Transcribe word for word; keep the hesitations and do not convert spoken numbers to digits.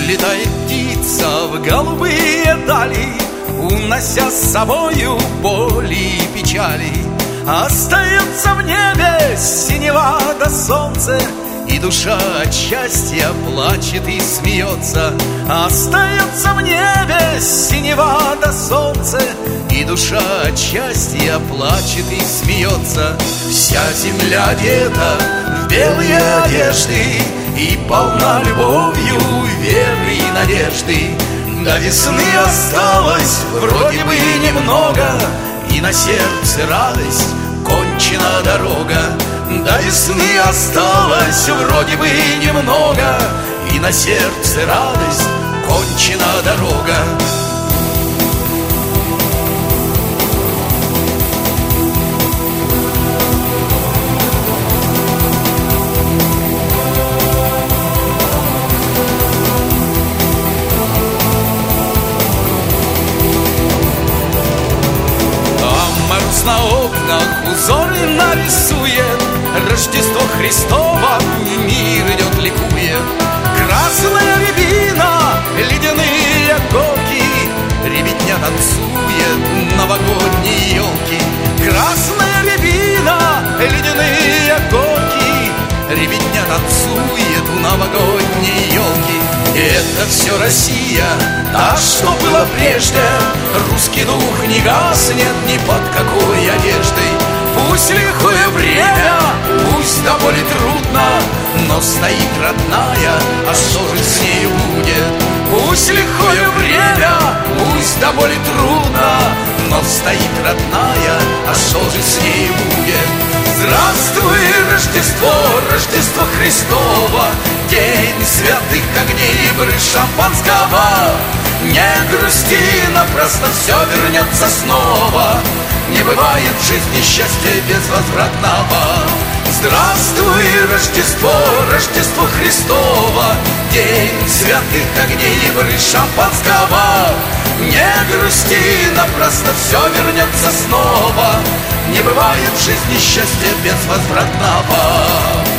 Взлетает птица в голубые дали, унося с собою боли и печали. Остается в небе синева до солнца, и душа от счастья плачет и смеется. Остается в небе синева до солнца, и душа от счастья плачет и смеется. Вся земля одета в белые одежды и полна любовью, веры и надежды. До весны осталось вроде бы немного, и на сердце радость, кончена дорога. До весны осталось вроде бы немного, и на сердце радость, кончена дорога. На окнах узоры нарисует, Рождество Христово мир идет ликует. Красная рябина, ледяные горки, ребятня танцует новогодние елки. Красная рябина, ледяные горки, ребятня танцует новогодние елки. И это все Россия, та, что было прежде. Русский дух не гаснет ни под какой одеждой. Пусть лихое время, пусть до боли трудно, но стоит родная, а что же с ней будет? Пусть лихое время, пусть до боли трудно, но стоит родная, а что же с ней будет? Здравствуй, Рождество, Рождество Христово, день святых огней и брызг шампанского. Не грусти, напрасно все вернется снова. Не бывает в жизни счастья безвозвратного. Здравствуй, Рождество, Рождество Христово, день святых огней и брызг шампанского. Не грусти, напрасно все вернется снова. Не бывает в жизни счастья безвозвратного.